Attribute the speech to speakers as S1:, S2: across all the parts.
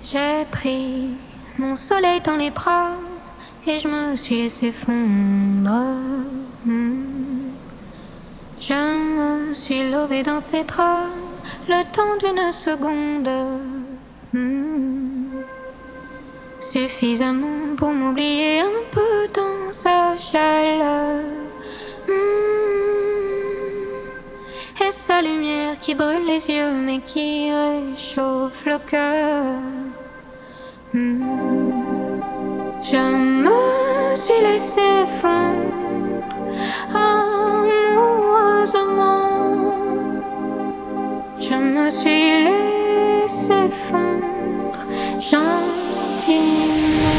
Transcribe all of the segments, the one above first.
S1: J'ai pris mon soleil dans les bras et je me suis laissé fondre. Je me suis levée dans ses draps le temps d'une seconde. Suffisamment pour m'oublier un peu dans sa chaleur. Et sa lumière qui brûle les yeux mais qui réchauffe le cœur. Je me suis laissé fondre amoureusement. Je me suis laissé fondre gentiment.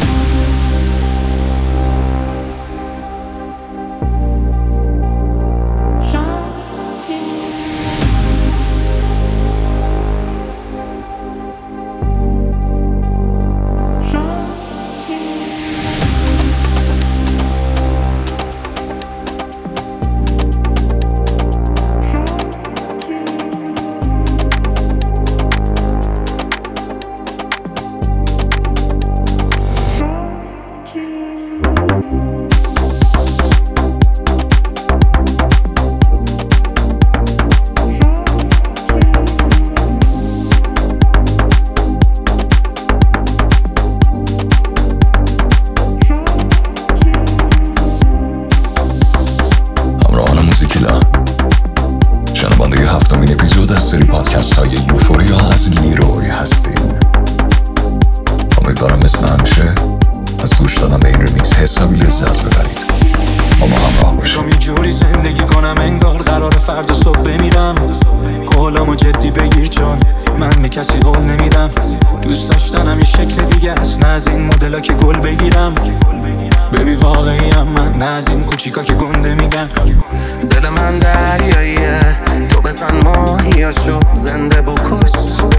S2: چیکا که گنده میگن دل من دریاییه تو بزن ماهیاشو زنده بکش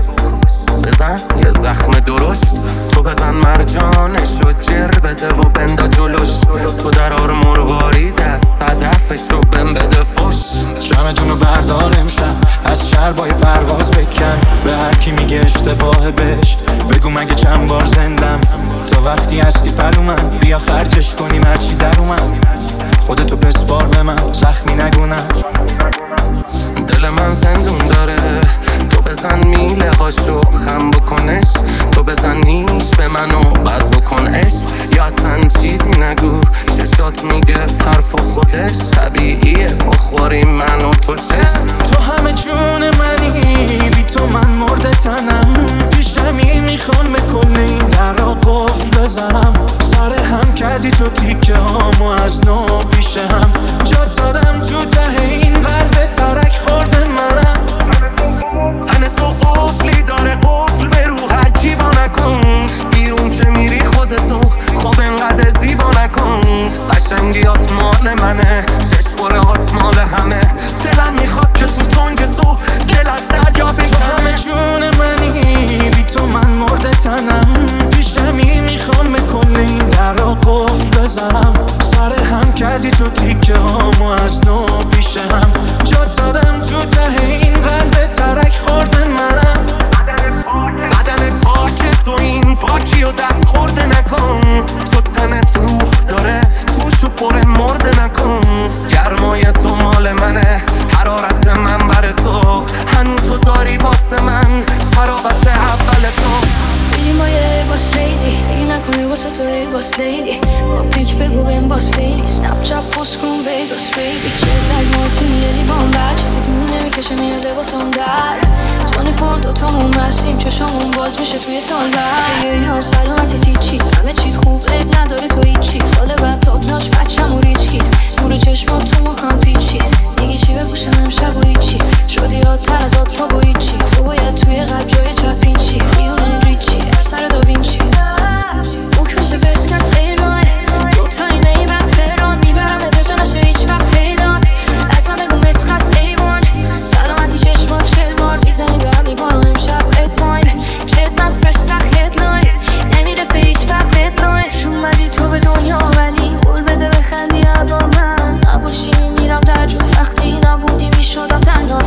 S2: بزن یه زخم درشت تو بزن مرجانشو جر بده و بندا جلوش تو درار مرواری دست صدفشو بم بده فش جمعتونو بردار امشب از شربای پرواز بکن به هر کی میگه اشتباه بهش بگو مگه چند بار زندم تا وقتی هستی پلومن بیا خرجش کنیم هرچی در اومد خودتو بسپار به من زخمی نگونم دل من زندون داره تو بزن میله هاشو خم بکنش تو بزن نیش به منو بد بکن عشق یا اصلا چیزی نگو چشات میگه حرف خودش طبیعیه بخوری منو تو چشم تو همه جون منی بی تو من مرده تنم پیشمی میخوام به کل این در را قفل بزنم سر هم کردی تو تیکه هامو از نو پیش هم جا دادم تو ته این قلب ترک خورده منم تن تو قفلی داره قفل به رو حجیبا نکن بیرون که میری خودتو خب انقدر زیبا نکن قشنگیات مال منه چشمورهات مال همه دلم میخواد که تو تنگ تو دل از دریا بکنه تو همه جون منی بی تو من مرده تنم پیشمی میخوام به کل این در را قفل بزنم سر هم کردی تو تیکه هامو از نو پیش هم جا دادم تو ته این قلب ترک خورده منم بدنت پاکه تو این پاکی و دست خورده نکن تو تنت روح داره توشو پر مرده نکن گرمای تو مال منه حرارت من بر تو هنوز تو داری واسه من تراوت اول تو
S3: میریم با یه باس لیدی اگه نکنی واسه تو ای باس لیدی با پیک بگو بهم باس لیدی سنپ چپ پست کن ویگاس بیبی چلک مارتینی یه لیوان بعد چیزی تو نمیکشه میاد لباسم در 24 دوتامون رستیم چشامون باز میشه توی سال بعد ایران سلامتی تیچی همه چیز خوب عیب نداره تو هیچی سال بعد تابناش بچم و ریچکی نور چشمات تو مخم پیچی میگی چی بپوشم امشب و هیچی شدی یادتر از آد تا با هیچی تو باید توی قلب جای چپینچی لیونل ریچی سر داوینچی مکمشه برسکت ایران دوتایی میبر تهران میبرم اده جا نشه هیچ وقت پیدات اصلا بگو مسخص ایوان سلامتی چشمات شلوار میزنی به هم لیوان امشب ادواین چت نز فرش سخت هدلاین نمیرسه هیچ وقت ددلاین شومدی تو به دنیا ولی قول بده بخندی ابرا من نباشی میمیرم در جون وقتی نبودی میشدم تنها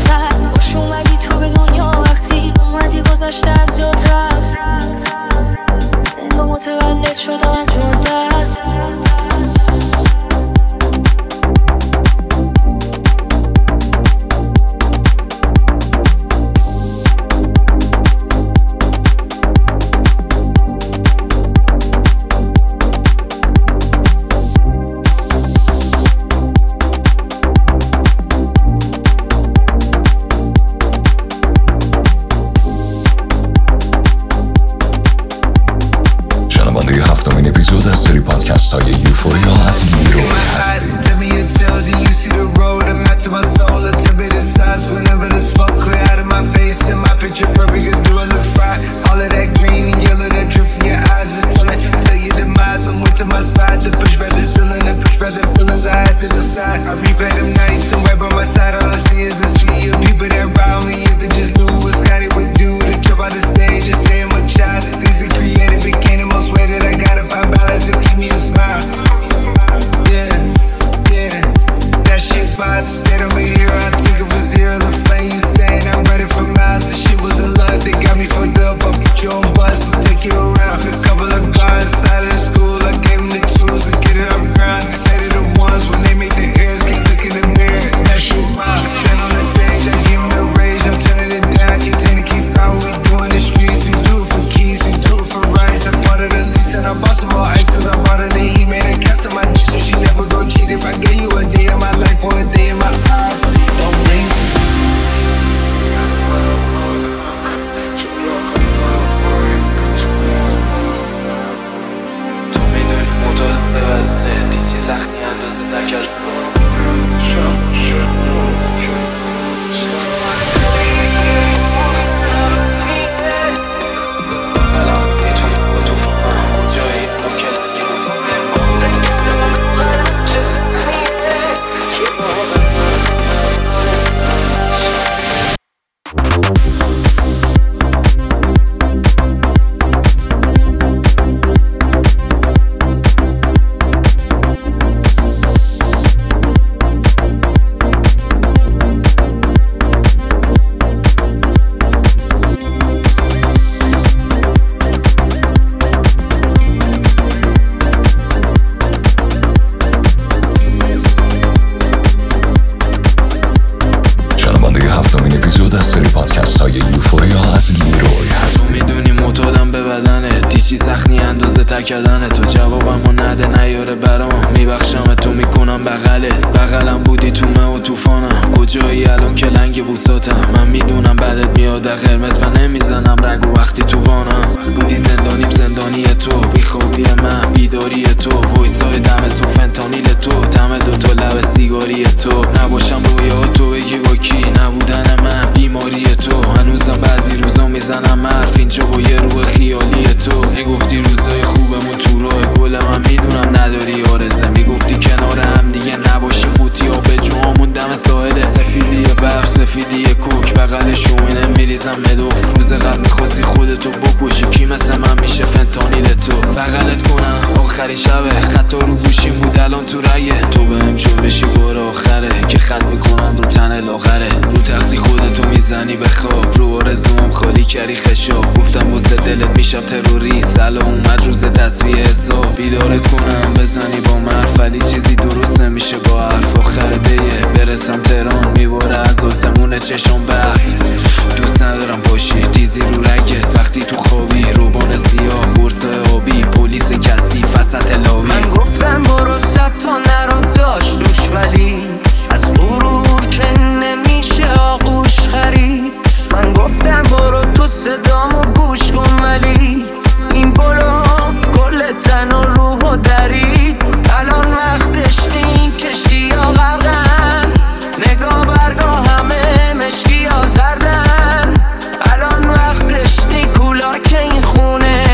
S4: سایه یوفوریا از لیروی هست.
S5: میدونی معتادم به بدنت، دیچی سخنی اندازه تر کردن تو. جوابمو نده نیاره برام، میبخشم تو میکنم بغلت. بغلم بودی تو مه و توفانم، کجایی الان که لنگ بوساتم. من میدونم بعدت میاد قرمز، من نمیزنم رگ و وقتی تو وانم. بودی زندانیم زندانی تو، بیخوابی من بیداری تو. وایسای دم سو فنتانیل تو، دم دوتا لب سیگاری تو. نباشم رویا تو بگی با کی، نبودن من بیماری تو. هنوزم بعضی روزا میزنم حرف اینجا با یه روح خیالی تو. میگفتی روزای خوبمون تو راه گل، من میدونم نداری آرزه. میگفتی کنار هم دیگه نباشیم قوطی ها به جوامون دم ساحل. سفیدی برف سفیدی کوک، بغل شومینه میریزم مدوف. روز قبل میخواستی خودتو بکشی، کی مثل من میشه فنتانیل تو. بغلت کنم آخری شبه، خطا رو گوشیم بود الان تو رگه. تو بهم جون بشی بار آخره که خط میکنم رو تن لاغره. رو تختی خودتو میزنی به خواب، رو آرزوام خالی کردی خشاب. گفتم واسه دلت میشم تروریست، الان اومد روز تصفیه حساب. بیدارت کنم بزنی با مرف، ولی چیزی درست نمیشه با حرف. آخر دیه برسم تهران، میباره از آسمون چشم برف. دوست ندارم باشی دیزی رو رگت، وقتی تو خوابی روبان سیاه، قرص آبی پلیس کسی وسط لابی.
S6: من گفتم برو صد تا نرو داشت روش، ولی از غرور که نمیشه آغوش خرید. من گفتم برو تو صدامو گوش کن، ولی این بلاف کل تن و روح و درید. الان وقتش این کشتی ها غرقن، نگاه برگاه همه مشکی ها زردن. الان وقتش نی کولا که این خونه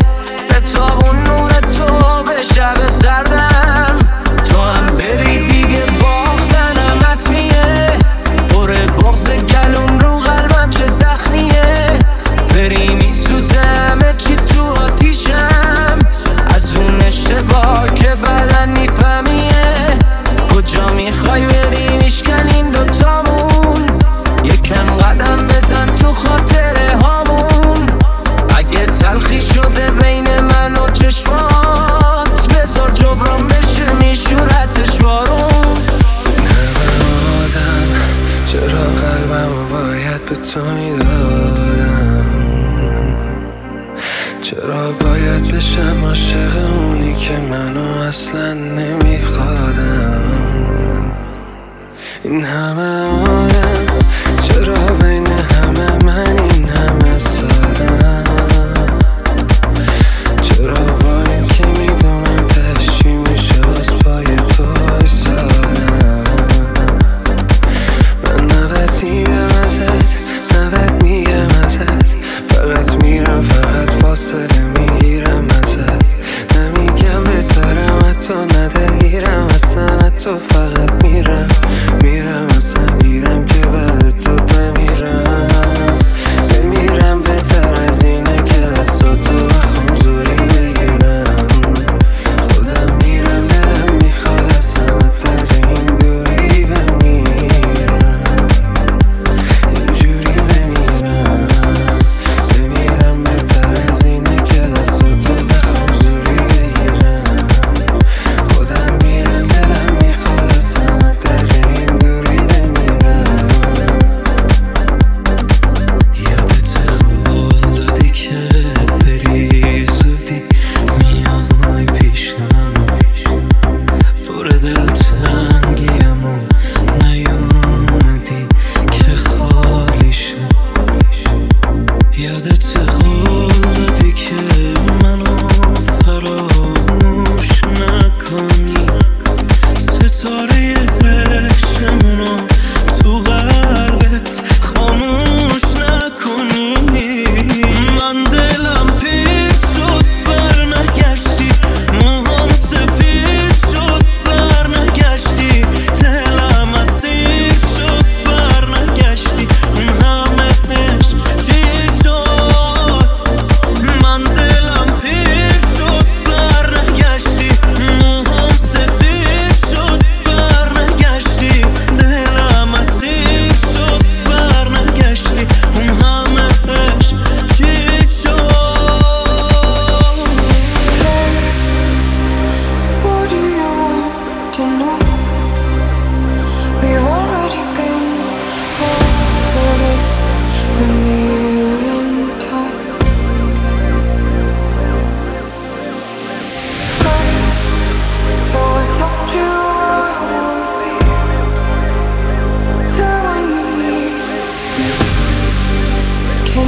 S6: به تابون نور تو به شب سردم. تو هم بری دیگه باختن همت میه، بره بغز گلوم رو قلبم چه زخمیه. بری میسوزه همه چی تو آتیشم، از اون اشتباه که بدن میفهمیه. کجا میخوای بری میشکنین دوتامون، یکم قدم بزن تو خاطره هامون. اگه تلخی شده بین من و چشمات، بذار جبران بشه میشورتش بارون.
S2: این همه آدم چرا قلبمو باید به تو میدادم؟ چرا باید بشم عاشق اونی که منو اصلا نمیخوادم؟ این همه آدم چرا بین همه من این همه سادم؟ چرا با این که میدونم تشی میشه باز پای تو ایسادم؟ من نبد میگم ازت، نبد میگم ازت، فقط میرم فقط فاصله میگیرم ازت. نمیگم بهترم حتی ندلگیرم اصلا، تو فقط میرم اصلا گیرم که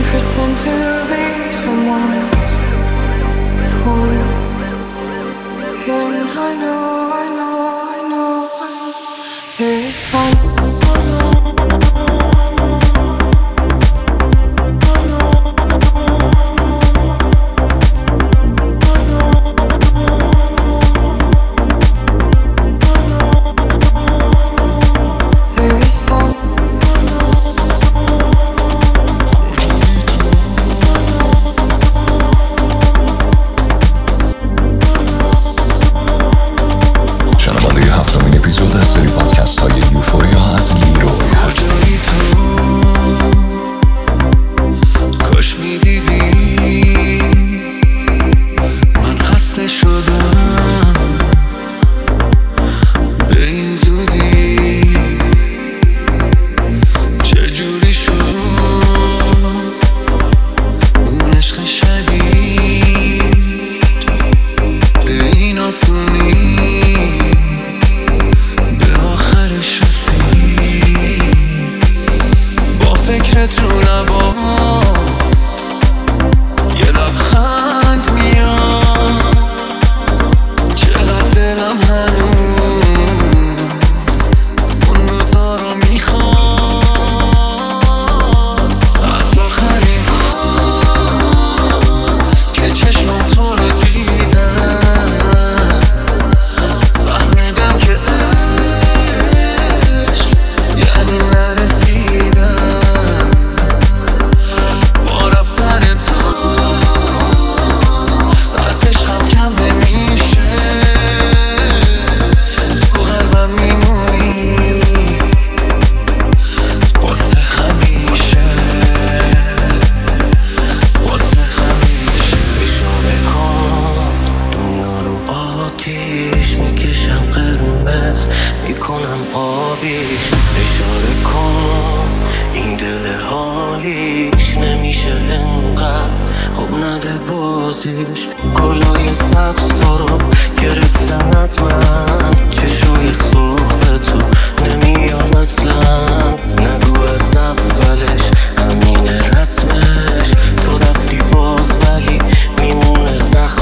S6: pretend to be someone else for you. And I know there's some.
S2: میکنم آبیش اشاره کن این دل حالیش نمیشه انقدر خب نده بازیش گلای سبز تو رو گرفتن از من چشوی صبح تو نمیام اصلا نگو از اولش همین رسمش تو رفتی باز ولی میمونه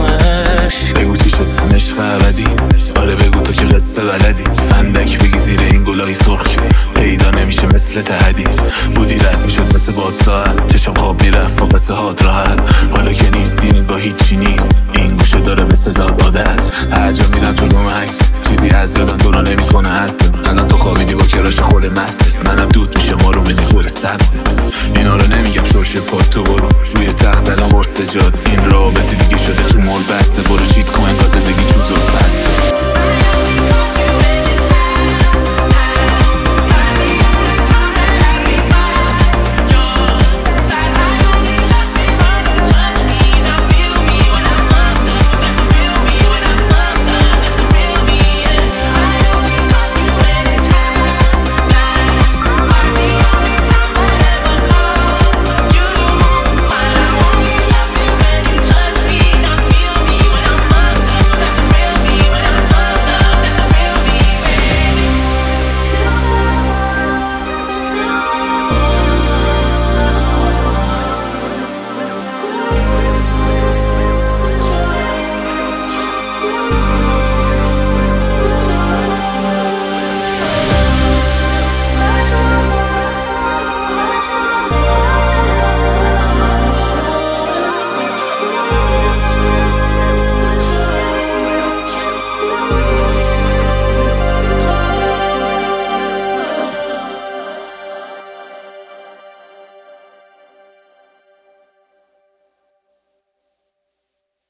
S2: زخمش
S5: بگو چی شد عشق ابدی آره بگو تو که قصه بلدی فندک بگی زیر این گلای سرخ پیدا نمیشه مثل تهدی بودی رد میشد مثل باد ساعت چشم خواب میرفت و قصه هات راحت حالا که نیست دینت با هیچی نیست این گوشه داره مثل داد عادت هر جا میرم تو روم عکس چیزی از یادم تو رو نمیکنه هست الان تو خوابیدی با کراش خود مسته منم دود میشه ما رو بدی خور سبزه اینا رو نمیگم شرش پاد تو برو روی تخت الان برسه جاد این رابطه دیگه شده تو مول بسته برو چیت کن انگاه زندگی چوزو